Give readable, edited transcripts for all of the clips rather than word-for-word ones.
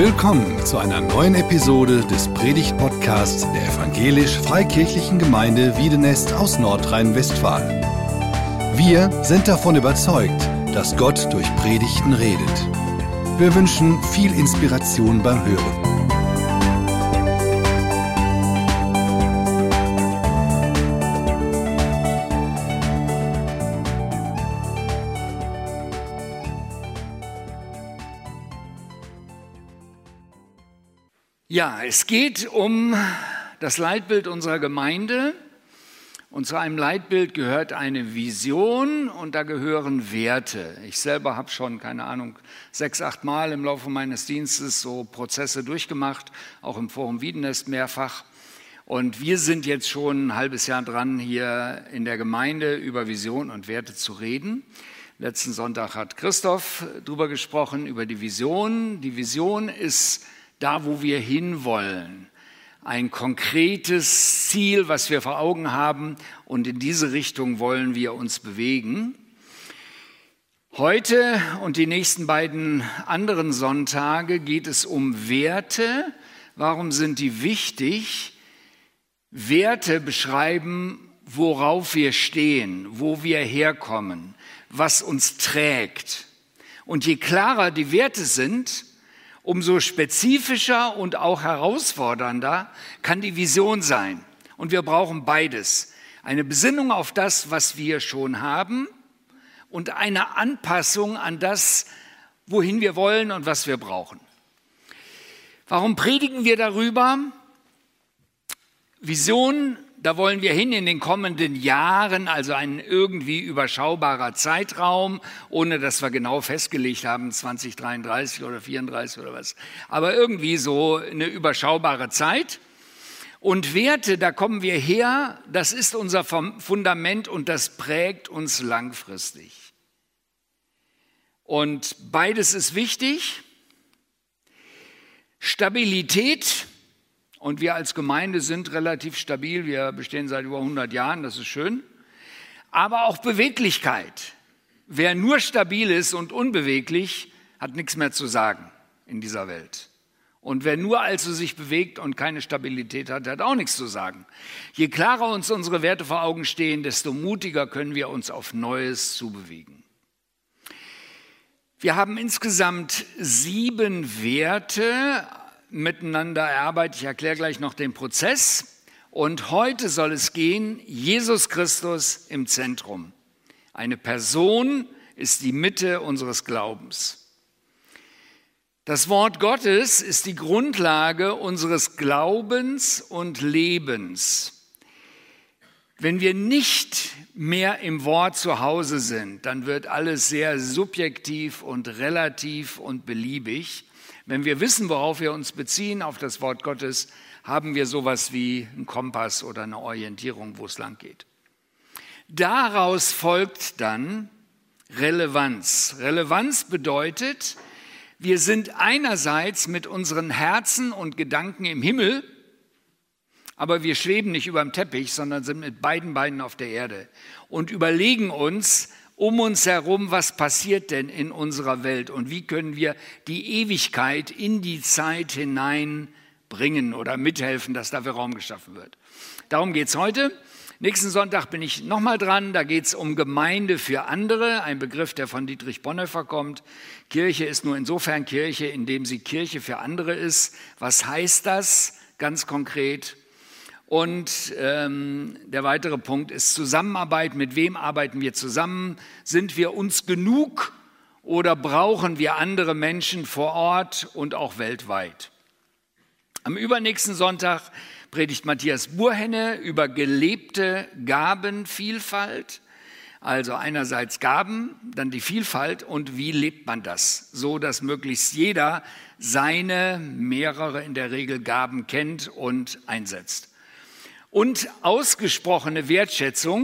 Willkommen zu einer neuen Episode des Predigt-Podcasts der Evangelisch-Freikirchlichen Gemeinde Wiedenest aus Nordrhein-Westfalen. Wir sind davon überzeugt, dass Gott durch Predigten redet. Wir wünschen viel Inspiration beim Hören. Ja, es geht um das Leitbild unserer Gemeinde und zu einem Leitbild gehört eine Vision und da gehören Werte. Ich selber habe schon, 6, 8 Mal im Laufe meines Dienstes so Prozesse durchgemacht, auch im Forum Wiedenest mehrfach. Und wir sind jetzt schon ein halbes Jahr dran, hier in der Gemeinde über Vision und Werte zu reden. Letzten Sonntag hat Christoph darüber gesprochen, über die Vision. Die Vision ist da, wo wir hinwollen. Ein konkretes Ziel, was wir vor Augen haben und in diese Richtung wollen wir uns bewegen. Heute und die nächsten beiden anderen Sonntage geht es um Werte. Warum sind die wichtig? Werte beschreiben, worauf wir stehen, wo wir herkommen, was uns trägt. Und je klarer die Werte sind, umso spezifischer und auch herausfordernder kann die Vision sein. Und wir brauchen beides. Eine Besinnung auf das, was wir schon haben und eine Anpassung an das, wohin wir wollen und was wir brauchen. Warum predigen wir darüber? Vision, da wollen wir hin in den kommenden Jahren, also ein irgendwie überschaubarer Zeitraum, ohne dass wir genau festgelegt haben, 2033 oder 34 oder was. Aber irgendwie so eine überschaubare Zeit. Und Werte, da kommen wir her, das ist unser Fundament und das prägt uns langfristig. Und beides ist wichtig. Stabilität. Und wir als Gemeinde sind relativ stabil. Wir bestehen seit über 100 Jahren, das ist schön. Aber auch Beweglichkeit. Wer nur stabil ist und unbeweglich, hat nichts mehr zu sagen in dieser Welt. Und wer nur also sich bewegt und keine Stabilität hat, hat auch nichts zu sagen. Je klarer uns unsere Werte vor Augen stehen, desto mutiger können wir uns auf Neues zubewegen. Wir haben insgesamt 7 Werte miteinander erarbeitet. Ich erkläre gleich noch den Prozess. Und heute soll es gehen, Jesus Christus im Zentrum. Eine Person ist die Mitte unseres Glaubens. Das Wort Gottes ist die Grundlage unseres Glaubens und Lebens. Wenn wir nicht mehr im Wort zu Hause sind, dann wird alles sehr subjektiv und relativ und beliebig. Wenn wir wissen, worauf wir uns beziehen, auf das Wort Gottes, haben wir sowas wie einen Kompass oder eine Orientierung, wo es lang geht. Daraus folgt dann Relevanz. Relevanz bedeutet, wir sind einerseits mit unseren Herzen und Gedanken im Himmel, aber wir schweben nicht über dem Teppich, sondern sind mit beiden Beinen auf der Erde und überlegen uns, um uns herum, was passiert denn in unserer Welt und wie können wir die Ewigkeit in die Zeit hineinbringen oder mithelfen, dass dafür Raum geschaffen wird. Darum geht es heute. Nächsten Sonntag bin ich nochmal dran, da geht es um Gemeinde für andere, ein Begriff, der von Dietrich Bonhoeffer kommt. Kirche ist nur insofern Kirche, indem sie Kirche für andere ist. Was heißt das ganz konkret? Und der weitere Punkt ist Zusammenarbeit. Mit wem arbeiten wir zusammen? Sind wir uns genug oder brauchen wir andere Menschen vor Ort und auch weltweit? Am übernächsten Sonntag predigt Matthias Burhenne über gelebte Gabenvielfalt. Also einerseits Gaben, dann die Vielfalt und wie lebt man das? So, dass möglichst jeder seine mehrere in der Regel Gaben kennt und einsetzt. Und ausgesprochene Wertschätzung.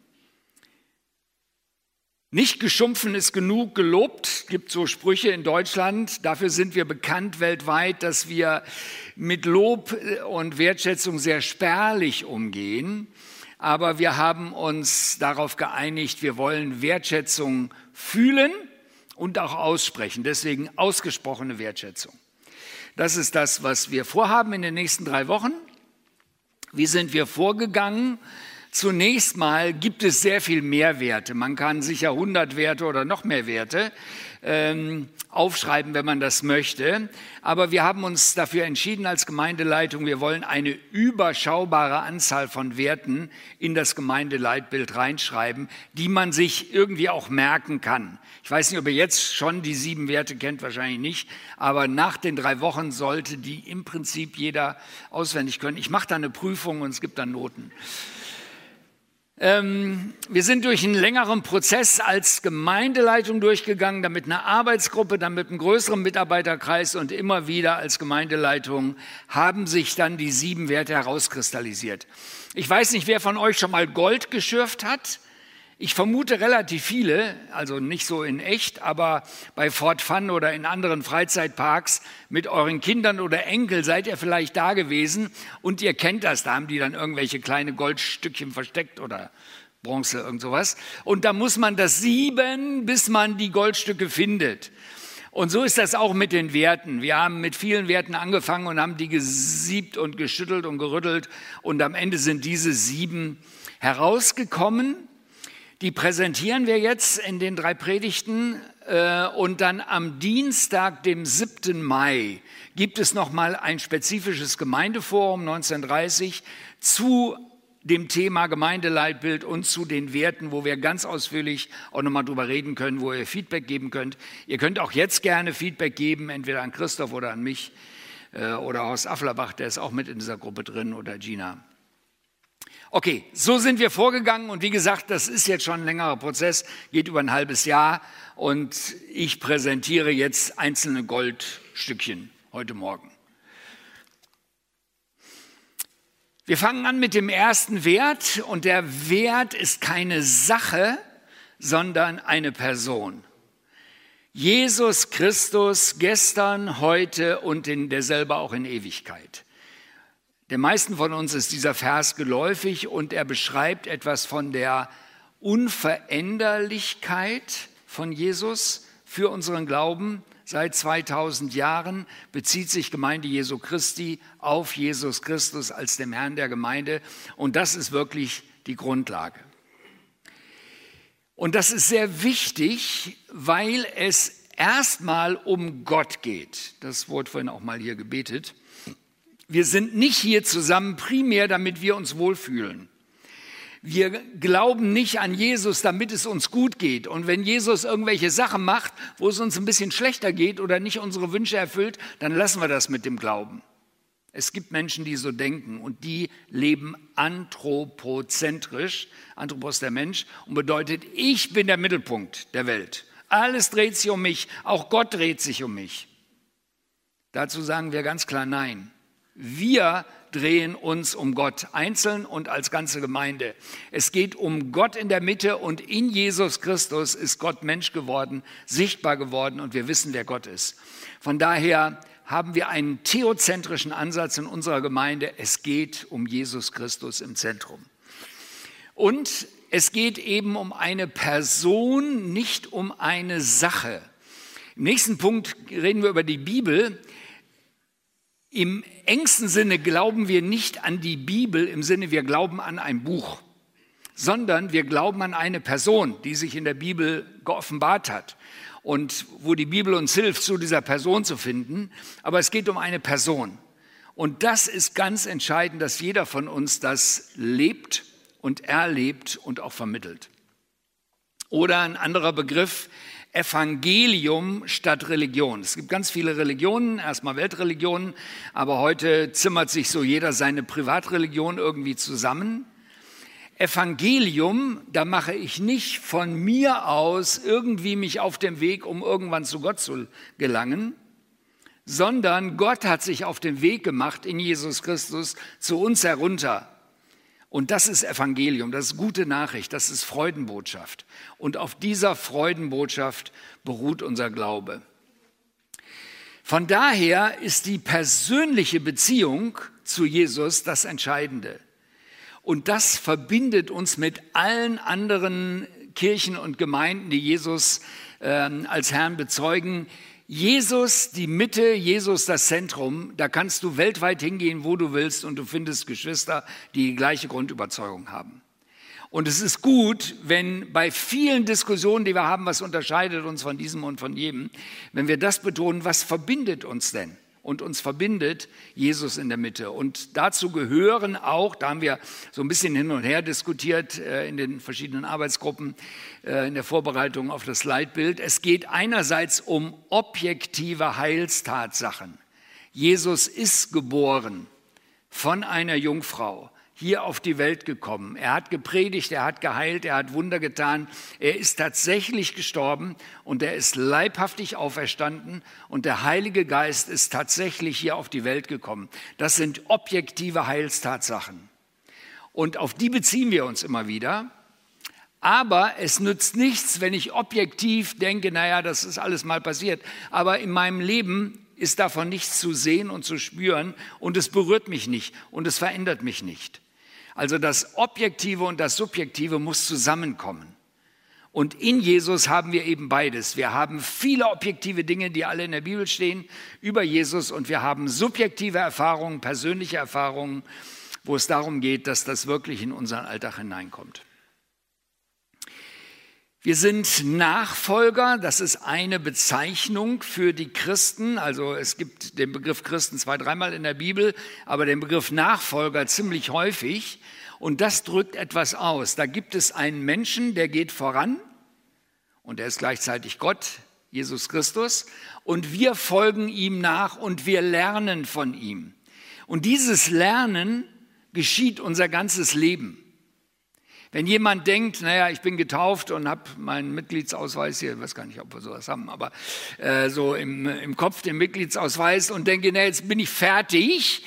Nicht geschumpfen ist genug gelobt. Es gibt so Sprüche in Deutschland. Dafür sind wir bekannt weltweit, dass wir mit Lob und Wertschätzung sehr spärlich umgehen. Aber wir haben uns darauf geeinigt, wir wollen Wertschätzung fühlen und auch aussprechen. Deswegen ausgesprochene Wertschätzung. Das ist das, was wir vorhaben in den nächsten 3 Wochen. Wie sind wir vorgegangen? Zunächst mal gibt es sehr viel Mehrwerte. Man kann sicher 100 Werte oder noch mehr Werte aufschreiben, wenn man das möchte. Aber wir haben uns dafür entschieden als Gemeindeleitung, wir wollen eine überschaubare Anzahl von Werten in das Gemeindeleitbild reinschreiben, die man sich irgendwie auch merken kann. Ich weiß nicht, ob ihr jetzt schon die 7 Werte kennt, wahrscheinlich nicht. Aber nach den 3 Wochen sollte die im Prinzip jeder auswendig können. Ich mache da eine Prüfung und es gibt dann Noten. Wir sind durch einen längeren Prozess als Gemeindeleitung durchgegangen, dann mit einer Arbeitsgruppe, dann mit einem größeren Mitarbeiterkreis und immer wieder als Gemeindeleitung haben sich dann die 7 Werte herauskristallisiert. Ich weiß nicht, wer von euch schon mal Gold geschürft hat. Ich vermute relativ viele, also nicht so in echt, aber bei Fort Fun oder in anderen Freizeitparks mit euren Kindern oder Enkel seid ihr vielleicht da gewesen und ihr kennt das, da haben die dann irgendwelche kleine Goldstückchen versteckt oder Bronze, irgend sowas. Und da muss man das sieben, bis man die Goldstücke findet. Und so ist das auch mit den Werten. Wir haben mit vielen Werten angefangen und haben die gesiebt und geschüttelt und gerüttelt und am Ende sind diese 7 herausgekommen. Die präsentieren wir jetzt in den 3 Predigten und dann am Dienstag, dem 7. Mai, gibt es nochmal ein spezifisches Gemeindeforum 19:30 zu dem Thema Gemeindeleitbild und zu den Werten, wo wir ganz ausführlich auch nochmal drüber reden können, wo ihr Feedback geben könnt. Ihr könnt auch jetzt gerne Feedback geben, entweder an Christoph oder an mich oder Horst Afflerbach, der ist auch mit in dieser Gruppe drin, oder Gina. Okay, so sind wir vorgegangen und wie gesagt, das ist jetzt schon ein längerer Prozess, geht über ein halbes Jahr und ich präsentiere jetzt einzelne Goldstückchen heute Morgen. Wir fangen an mit dem ersten Wert und der Wert ist keine Sache, sondern eine Person. Jesus Christus gestern, heute und derselbe auch in Ewigkeit. Den meisten von uns ist dieser Vers geläufig und er beschreibt etwas von der Unveränderlichkeit von Jesus für unseren Glauben. Seit 2000 Jahren bezieht sich Gemeinde Jesu Christi auf Jesus Christus als dem Herrn der Gemeinde und das ist wirklich die Grundlage. Und das ist sehr wichtig, weil es erstmal um Gott geht. Das wurde vorhin auch mal hier gebetet. Wir sind nicht hier zusammen primär, damit wir uns wohlfühlen. Wir glauben nicht an Jesus, damit es uns gut geht. Und wenn Jesus irgendwelche Sachen macht, wo es uns ein bisschen schlechter geht oder nicht unsere Wünsche erfüllt, dann lassen wir das mit dem Glauben. Es gibt Menschen, die so denken und die leben anthropozentrisch, Anthropos der Mensch, und bedeutet, ich bin der Mittelpunkt der Welt. Alles dreht sich um mich, auch Gott dreht sich um mich. Dazu sagen wir ganz klar Nein. Wir drehen uns um Gott einzeln und als ganze Gemeinde. Es geht um Gott in der Mitte und in Jesus Christus ist Gott Mensch geworden, sichtbar geworden und wir wissen, wer Gott ist. Von daher haben wir einen theozentrischen Ansatz in unserer Gemeinde. Es geht um Jesus Christus im Zentrum. Und es geht eben um eine Person, nicht um eine Sache. Im nächsten Punkt reden wir über die Bibel. Im engsten Sinne glauben wir nicht an die Bibel, im Sinne wir glauben an ein Buch, sondern wir glauben an eine Person, die sich in der Bibel geoffenbart hat und wo die Bibel uns hilft, zu dieser Person zu finden. Aber es geht um eine Person. Und das ist ganz entscheidend, dass jeder von uns das lebt und erlebt und auch vermittelt. Oder ein anderer Begriff, Evangelium statt Religion. Es gibt ganz viele Religionen, erstmal Weltreligionen, aber heute zimmert sich so jeder seine Privatreligion irgendwie zusammen. Evangelium, da mache ich nicht von mir aus irgendwie mich auf dem Weg, um irgendwann zu Gott zu gelangen, sondern Gott hat sich auf den Weg gemacht in Jesus Christus zu uns herunter. Und das ist Evangelium, das ist gute Nachricht, das ist Freudenbotschaft. Und auf dieser Freudenbotschaft beruht unser Glaube. Von daher ist die persönliche Beziehung zu Jesus das Entscheidende. Und das verbindet uns mit allen anderen Kirchen und Gemeinden, die Jesus als Herrn bezeugen. Jesus die Mitte, Jesus das Zentrum, da kannst du weltweit hingehen, wo du willst und du findest Geschwister, die die gleiche Grundüberzeugung haben. Und es ist gut, wenn bei vielen Diskussionen, die wir haben, was unterscheidet uns von diesem und von jedem, wenn wir das betonen, was verbindet uns denn? Und uns verbindet Jesus in der Mitte. Und dazu gehören auch, da haben wir so ein bisschen hin und her diskutiert in den verschiedenen Arbeitsgruppen, in der Vorbereitung auf das Leitbild. Es geht einerseits um objektive Heilstatsachen. Jesus ist geboren von einer Jungfrau, hier auf die Welt gekommen. Er hat gepredigt, er hat geheilt, er hat Wunder getan. Er ist tatsächlich gestorben und er ist leibhaftig auferstanden und der Heilige Geist ist tatsächlich hier auf die Welt gekommen. Das sind objektive Heilstatsachen. Und auf die beziehen wir uns immer wieder. Aber es nützt nichts, wenn ich objektiv denke, naja, das ist alles mal passiert. Aber in meinem Leben ist davon nichts zu sehen und zu spüren und es berührt mich nicht und es verändert mich nicht. Also das Objektive und das Subjektive muss zusammenkommen. Und in Jesus haben wir eben beides. Wir haben viele objektive Dinge, die alle in der Bibel stehen, über Jesus. Und wir haben subjektive Erfahrungen, persönliche Erfahrungen, wo es darum geht, dass das wirklich in unseren Alltag hineinkommt. Wir sind Nachfolger, das ist eine Bezeichnung für die Christen. Also es gibt den Begriff Christen 2-, 3-mal in der Bibel, aber den Begriff Nachfolger ziemlich häufig. Und das drückt etwas aus. Da gibt es einen Menschen, der geht voran und er ist gleichzeitig Gott, Jesus Christus. Und wir folgen ihm nach und wir lernen von ihm. Und dieses Lernen geschieht unser ganzes Leben. Wenn jemand denkt, naja, ich bin getauft und habe meinen Mitgliedsausweis hier, ich weiß gar nicht, ob wir sowas haben, aber so im Kopf den Mitgliedsausweis und denke, na, jetzt bin ich fertig,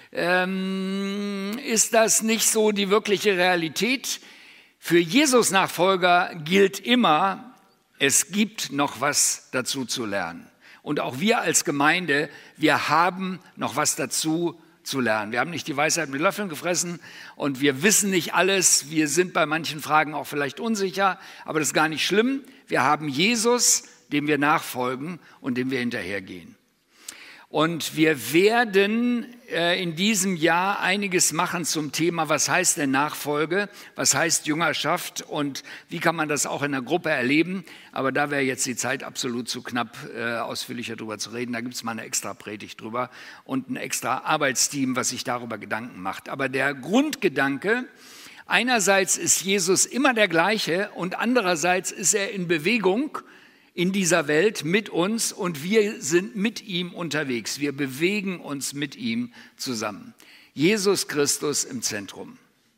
ist das nicht so die wirkliche Realität. Für Jesus-Nachfolger gilt immer, es gibt noch was dazu zu lernen. Und auch wir als Gemeinde, wir haben noch was dazu zu lernen. Wir haben nicht die Weisheit mit Löffeln gefressen und wir wissen nicht alles. Wir sind bei manchen Fragen auch vielleicht unsicher, aber das ist gar nicht schlimm. Wir haben Jesus, dem wir nachfolgen und dem wir hinterhergehen. Und wir werden in diesem Jahr einiges machen zum Thema, was heißt denn Nachfolge, was heißt Jüngerschaft und wie kann man das auch in der Gruppe erleben. Aber da wäre jetzt die Zeit absolut zu knapp, ausführlicher drüber zu reden. Da gibt es mal eine extra Predigt drüber und ein extra Arbeitsteam, was sich darüber Gedanken macht. Aber der Grundgedanke, einerseits ist Jesus immer der gleiche und andererseits ist er in Bewegung in dieser Welt mit uns und wir sind mit ihm unterwegs. Wir bewegen uns mit ihm zusammen. Jesus Christus im Zentrum.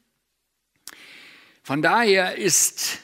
Von daher ist,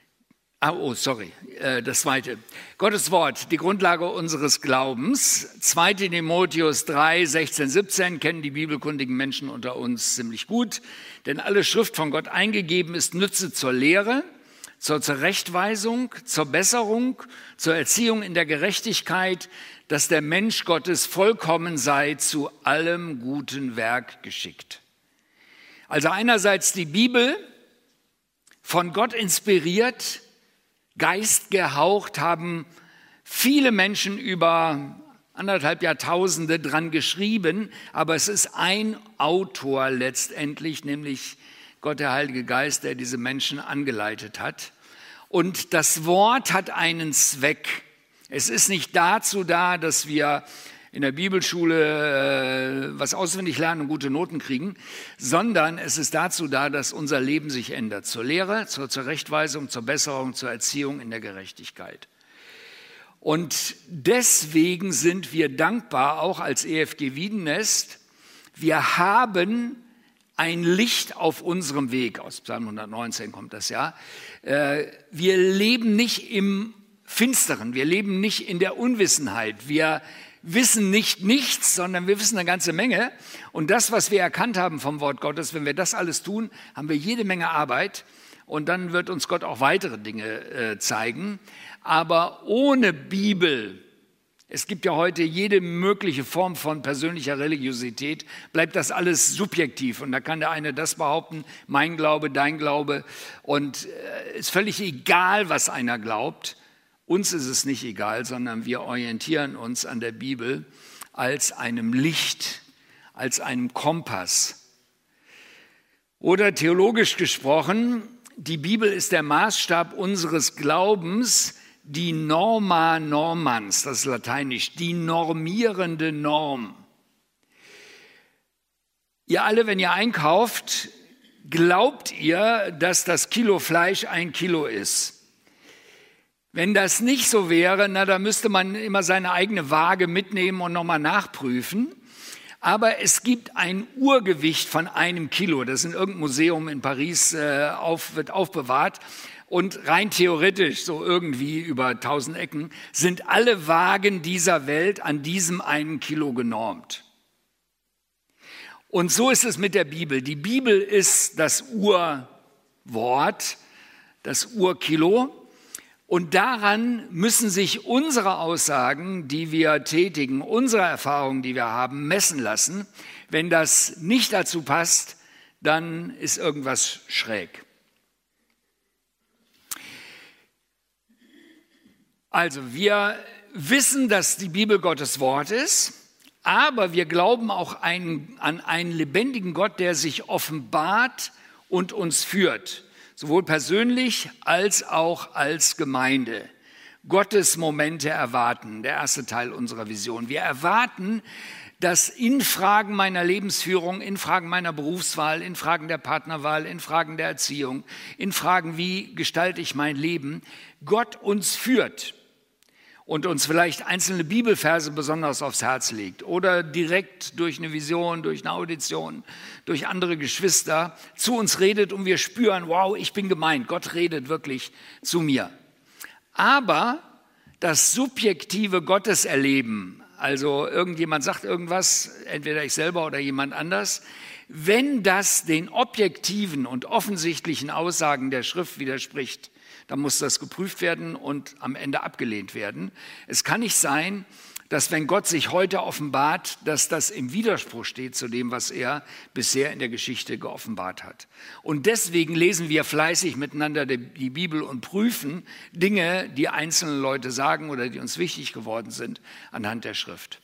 das Zweite. Gottes Wort, die Grundlage unseres Glaubens. 2. Timotheus 3, 16, 17 kennen die bibelkundigen Menschen unter uns ziemlich gut. Denn alle Schrift von Gott eingegeben ist Nütze zur Lehre, zur Zurechtweisung, zur Besserung, zur Erziehung in der Gerechtigkeit, dass der Mensch Gottes vollkommen sei, zu allem guten Werk geschickt. Also einerseits die Bibel, von Gott inspiriert, geistgehaucht, haben viele Menschen über 1,5 Jahrtausende dran geschrieben, aber es ist ein Autor letztendlich, nämlich Gott, der Heilige Geist, der diese Menschen angeleitet hat. Und das Wort hat einen Zweck. Es ist nicht dazu da, dass wir in der Bibelschule was auswendig lernen und gute Noten kriegen, sondern es ist dazu da, dass unser Leben sich ändert. Zur Lehre, zur Zurechtweisung, zur Besserung, zur Erziehung in der Gerechtigkeit. Und deswegen sind wir dankbar, auch als EFG Wiedenest. Wir haben ein Licht auf unserem Weg, aus Psalm 119 kommt das ja. Wir leben nicht im Finsteren, wir leben nicht in der Unwissenheit, wir wissen nicht nichts, sondern wir wissen eine ganze Menge. Und das, was wir erkannt haben vom Wort Gottes, wenn wir das alles tun, haben wir jede Menge Arbeit und dann wird uns Gott auch weitere Dinge zeigen. Aber ohne Bibel, es gibt ja heute jede mögliche Form von persönlicher Religiosität, bleibt das alles subjektiv. Und da kann der eine das behaupten, mein Glaube, dein Glaube. Und ist völlig egal, was einer glaubt. Uns ist es nicht egal, sondern wir orientieren uns an der Bibel als einem Licht, als einem Kompass. Oder theologisch gesprochen, die Bibel ist der Maßstab unseres Glaubens, die Norma normans, das ist lateinisch, die normierende Norm. Ihr alle, wenn ihr einkauft, glaubt ihr, dass das Kilo Fleisch 1 Kilo ist. Wenn das nicht so wäre, da müsste man immer seine eigene Waage mitnehmen und nochmal nachprüfen. Aber es gibt ein Urgewicht von 1 Kilo, das in irgendeinem Museum in Paris wird aufbewahrt. Und rein theoretisch, so irgendwie über 1000 Ecken, sind alle Wagen dieser Welt an diesem 1 Kilo genormt. Und so ist es mit der Bibel. Die Bibel ist das Urwort, das Urkilo. Und daran müssen sich unsere Aussagen, die wir tätigen, unsere Erfahrungen, die wir haben, messen lassen. Wenn das nicht dazu passt, dann ist irgendwas schräg. Also wir wissen, dass die Bibel Gottes Wort ist, aber wir glauben auch an einen lebendigen Gott, der sich offenbart und uns führt. Sowohl persönlich als auch als Gemeinde. Gottes Momente erwarten, der erste Teil unserer Vision. Wir erwarten, dass in Fragen meiner Lebensführung, in Fragen meiner Berufswahl, in Fragen der Partnerwahl, in Fragen der Erziehung, in Fragen, wie gestalte ich mein Leben, Gott uns führt und uns vielleicht einzelne Bibelverse besonders aufs Herz legt oder direkt durch eine Vision, durch eine Audition, durch andere Geschwister zu uns redet und wir spüren, wow, ich bin gemeint, Gott redet wirklich zu mir. Aber das subjektive Gotteserleben, also irgendjemand sagt irgendwas, entweder ich selber oder jemand anders, wenn das den objektiven und offensichtlichen Aussagen der Schrift widerspricht, dann muss das geprüft werden und am Ende abgelehnt werden. Es kann nicht sein, dass wenn Gott sich heute offenbart, dass das im Widerspruch steht zu dem, was er bisher in der Geschichte geoffenbart hat. Und deswegen lesen wir fleißig miteinander die Bibel und prüfen Dinge, die einzelne Leute sagen oder die uns wichtig geworden sind, anhand der Schrift.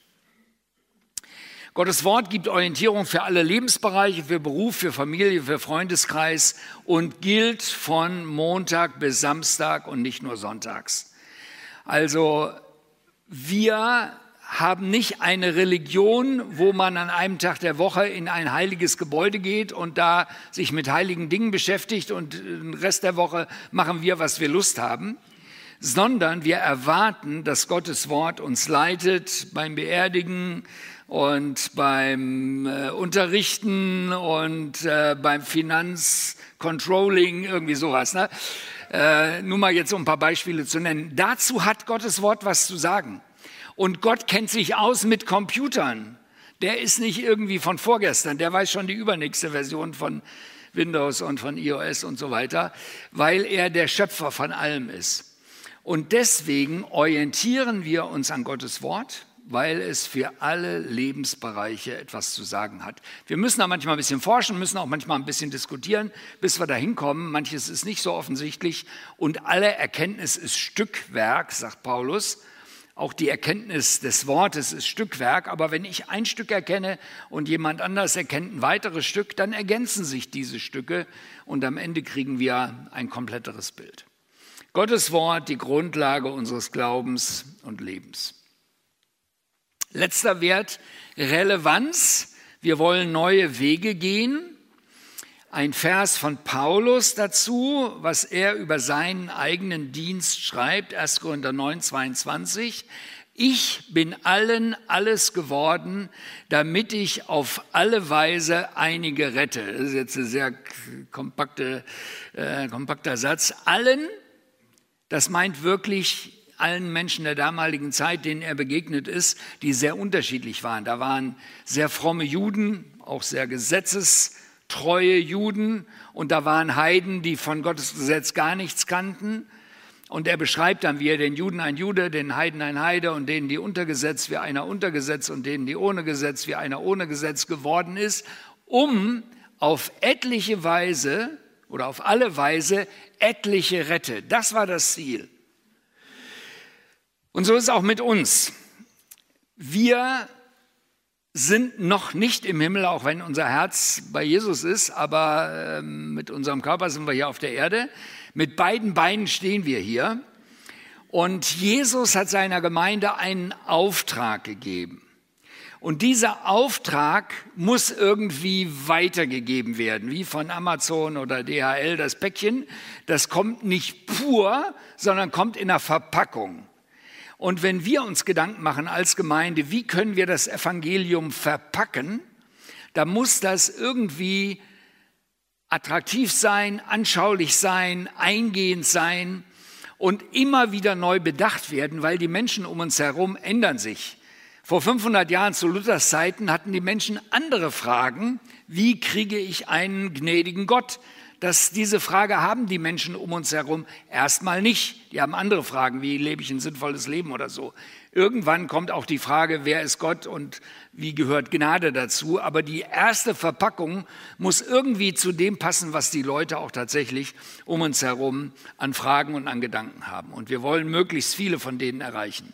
Gottes Wort gibt Orientierung für alle Lebensbereiche, für Beruf, für Familie, für Freundeskreis und gilt von Montag bis Samstag und nicht nur sonntags. Also wir haben nicht eine Religion, wo man an einem Tag der Woche in ein heiliges Gebäude geht und da sich mit heiligen Dingen beschäftigt und den Rest der Woche machen wir, was wir Lust haben, sondern wir erwarten, dass Gottes Wort uns leitet beim Beerdigen und beim Unterrichten und beim Finanzcontrolling, irgendwie sowas. Ne? Nur mal jetzt um ein paar Beispiele zu nennen. Dazu hat Gottes Wort was zu sagen. Und Gott kennt sich aus mit Computern. Der ist nicht irgendwie von vorgestern, der weiß schon die übernächste Version von Windows und von iOS und so weiter, weil er der Schöpfer von allem ist. Und deswegen orientieren wir uns an Gottes Wort, weil es für alle Lebensbereiche etwas zu sagen hat. Wir müssen da manchmal ein bisschen forschen, müssen auch manchmal ein bisschen diskutieren, bis wir da hinkommen. Manches ist nicht so offensichtlich und alle Erkenntnis ist Stückwerk, sagt Paulus. Auch die Erkenntnis des Wortes ist Stückwerk, aber wenn ich ein Stück erkenne und jemand anders erkennt ein weiteres Stück, dann ergänzen sich diese Stücke und am Ende kriegen wir ein kompletteres Bild. Gottes Wort, die Grundlage unseres Glaubens und Lebens. Letzter Wert, Relevanz. Wir wollen neue Wege gehen. Ein Vers von Paulus dazu, was er über seinen eigenen Dienst schreibt, 1. Korinther 9, 22. Ich bin allen alles geworden, damit ich auf alle Weise einige rette. Das ist jetzt ein sehr kompakter Satz. Allen, das meint wirklich allen Menschen der damaligen Zeit, denen er begegnet ist, die sehr unterschiedlich waren. Da waren sehr fromme Juden, auch sehr gesetzestreue Juden und da waren Heiden, die von Gottes Gesetz gar nichts kannten. Und er beschreibt dann, wie er den Juden ein Jude, den Heiden ein Heide und denen, die unter Gesetz, wie einer unter Gesetz und denen, die ohne Gesetz, wie einer ohne Gesetz geworden ist, um auf etliche Weise oder auf alle Weise etliche rette. Das war das Ziel. Und so ist es auch mit uns. Wir sind noch nicht im Himmel, auch wenn unser Herz bei Jesus ist, aber mit unserem Körper sind wir hier auf der Erde. Mit beiden Beinen stehen wir hier. Und Jesus hat seiner Gemeinde einen Auftrag gegeben. Und dieser Auftrag muss irgendwie weitergegeben werden, wie von Amazon oder DHL das Päckchen. Das kommt nicht pur, sondern kommt in einer Verpackung. Und wenn wir uns Gedanken machen als Gemeinde, wie können wir das Evangelium verpacken, da muss das irgendwie attraktiv sein, anschaulich sein, eingehend sein und immer wieder neu bedacht werden, weil die Menschen um uns herum ändern sich. Vor 500 Jahren zu Luthers Zeiten hatten die Menschen andere Fragen. Wie kriege ich einen gnädigen Gott? Diese Frage haben die Menschen um uns herum erstmal nicht. Die haben andere Fragen, wie lebe ich ein sinnvolles Leben oder so. Irgendwann kommt auch die Frage, wer ist Gott und wie gehört Gnade dazu. Aber die erste Verpackung muss irgendwie zu dem passen, was die Leute auch tatsächlich um uns herum an Fragen und an Gedanken haben. Und wir wollen möglichst viele von denen erreichen.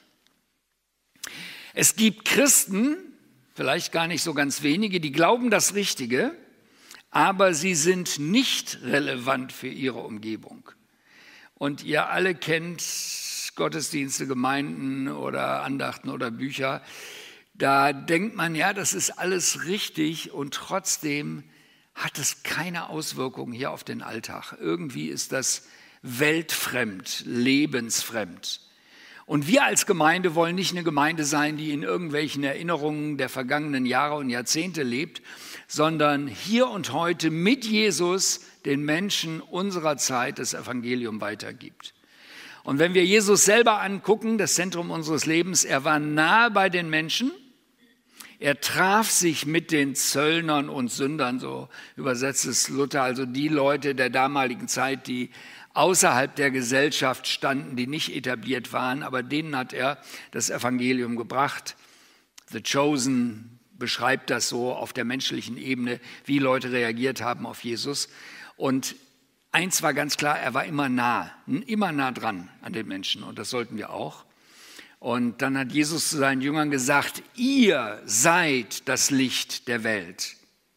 Es gibt Christen, vielleicht gar nicht so ganz wenige, die glauben das Richtige, aber sie sind nicht relevant für ihre Umgebung. Und ihr alle kennt Gottesdienste, Gemeinden oder Andachten oder Bücher. Da denkt man, ja, das ist alles richtig und trotzdem hat es keine Auswirkungen hier auf den Alltag. Irgendwie ist das weltfremd, lebensfremd. Und wir als Gemeinde wollen nicht eine Gemeinde sein, die in irgendwelchen Erinnerungen der vergangenen Jahre und Jahrzehnte lebt, sondern hier und heute mit Jesus den Menschen unserer Zeit das Evangelium weitergibt. Und wenn wir Jesus selber angucken, das Zentrum unseres Lebens, er war nahe bei den Menschen, er traf sich mit den Zöllnern und Sündern, so übersetzt es Luther, also die Leute der damaligen Zeit, die außerhalb der Gesellschaft standen, die nicht etabliert waren, aber denen hat er das Evangelium gebracht. The Chosen beschreibt das so auf der menschlichen Ebene, wie Leute reagiert haben auf Jesus. Und eins war ganz klar, er war immer nah dran an den Menschen und das sollten wir auch. Und dann hat Jesus zu seinen Jüngern gesagt, ihr seid das Licht der Welt.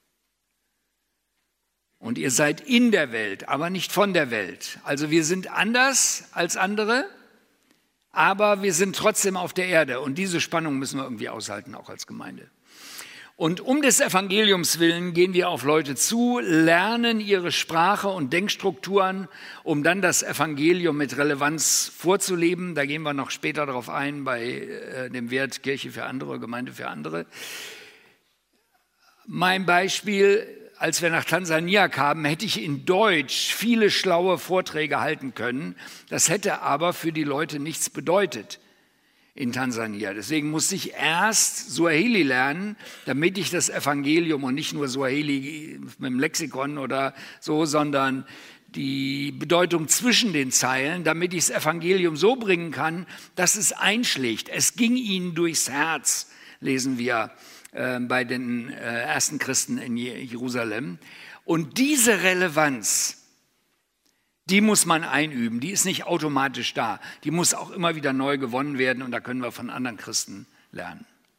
Und ihr seid in der Welt, aber nicht von der Welt. Also wir sind anders als andere, aber wir sind trotzdem auf der Erde. Und diese Spannung müssen wir irgendwie aushalten, auch als Gemeinde. Und um des Evangeliums willen gehen wir auf Leute zu, lernen ihre Sprache und Denkstrukturen, um dann das Evangelium mit Relevanz vorzuleben. Da gehen wir noch später darauf ein, bei dem Wert Kirche für andere, Gemeinde für andere. Mein Beispiel: Als wir nach Tansania kamen, hätte ich in Deutsch viele schlaue Vorträge halten können. Das hätte aber für die Leute nichts bedeutet in Tansania. Deswegen musste ich erst Swahili lernen, damit ich das Evangelium und nicht nur Swahili mit dem Lexikon oder so, sondern die Bedeutung zwischen den Zeilen, damit ich das Evangelium so bringen kann, dass es einschlägt. Es ging ihnen durchs Herz, lesen wir bei den ersten Christen in Jerusalem. Und diese Relevanz, die muss man einüben, die ist nicht automatisch da. Die muss auch immer wieder neu gewonnen werden und da können wir von anderen Christen lernen.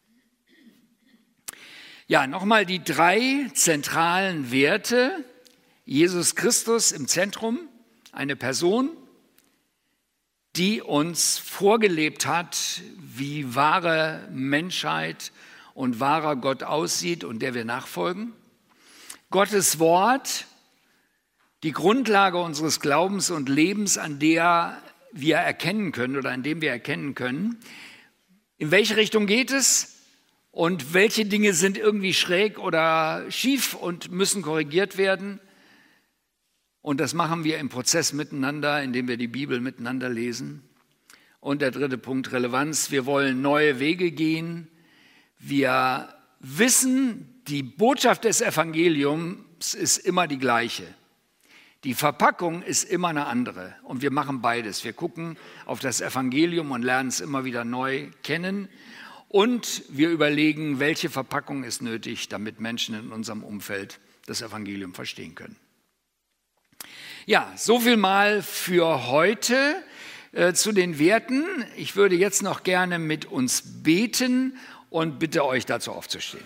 Ja, nochmal die 3 zentralen Werte. Jesus Christus im Zentrum, eine Person, die uns vorgelebt hat, wie wahre Menschheit und wahrer Gott aussieht und der wir nachfolgen. Gottes Wort, die Grundlage unseres Glaubens und Lebens, an der wir erkennen können oder an dem wir erkennen können, in welche Richtung geht es und welche Dinge sind irgendwie schräg oder schief und müssen korrigiert werden. Und das machen wir im Prozess miteinander, indem wir die Bibel miteinander lesen. Und der 3. Punkt, Relevanz. Wir wollen neue Wege gehen. Wir wissen, die Botschaft des Evangeliums ist immer die gleiche. Die Verpackung ist immer eine andere und wir machen beides. Wir gucken auf das Evangelium und lernen es immer wieder neu kennen und wir überlegen, welche Verpackung ist nötig, damit Menschen in unserem Umfeld das Evangelium verstehen können. Ja, so viel mal für heute. zu den Werten. Ich würde jetzt noch gerne mit uns beten und bitte euch dazu aufzustehen.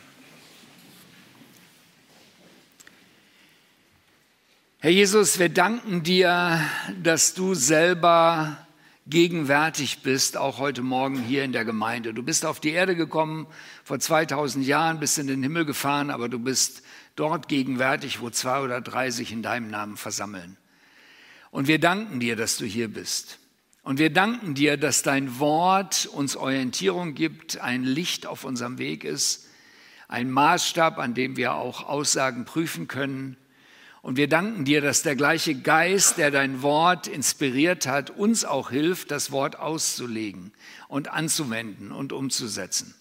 Herr Jesus, wir danken dir, dass du selber gegenwärtig bist, auch heute Morgen hier in der Gemeinde. Du bist auf die Erde gekommen vor 2000 Jahren, bist in den Himmel gefahren, aber du bist dort gegenwärtig, wo 2 oder 3 sich in deinem Namen versammeln. Und wir danken dir, dass du hier bist. Und wir danken dir, dass dein Wort uns Orientierung gibt, ein Licht auf unserem Weg ist, ein Maßstab, an dem wir auch Aussagen prüfen können. Und wir danken dir, dass der gleiche Geist, der dein Wort inspiriert hat, uns auch hilft, das Wort auszulegen und anzuwenden und umzusetzen.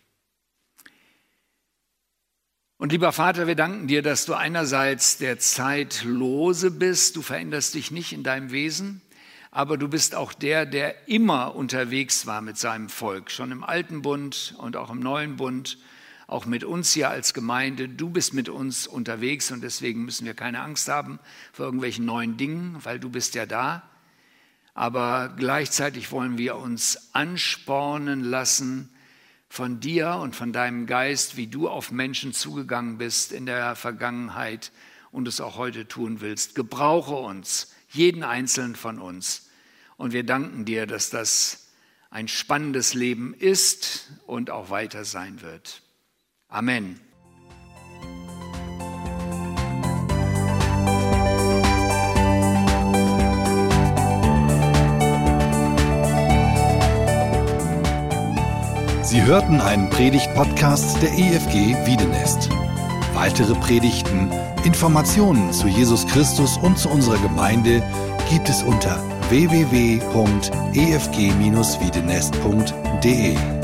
Und lieber Vater, wir danken dir, dass du einerseits der Zeitlose bist, du veränderst dich nicht in deinem Wesen, aber du bist auch der immer unterwegs war mit seinem Volk, schon im Alten Bund und auch im Neuen Bund, auch mit uns hier als Gemeinde. Du bist mit uns unterwegs und deswegen müssen wir keine Angst haben vor irgendwelchen neuen Dingen, weil du bist ja da. Aber gleichzeitig wollen wir uns anspornen lassen von dir und von deinem Geist, wie du auf Menschen zugegangen bist in der Vergangenheit und es auch heute tun willst. Gebrauche uns, jeden Einzelnen von uns. Und wir danken dir, dass das ein spannendes Leben ist und auch weiter sein wird. Amen. Sie hörten einen Predigt-Podcast der EFG Wiedenest. Weitere Predigten, Informationen zu Jesus Christus und zu unserer Gemeinde gibt es unter www.efg-wiedenest.de.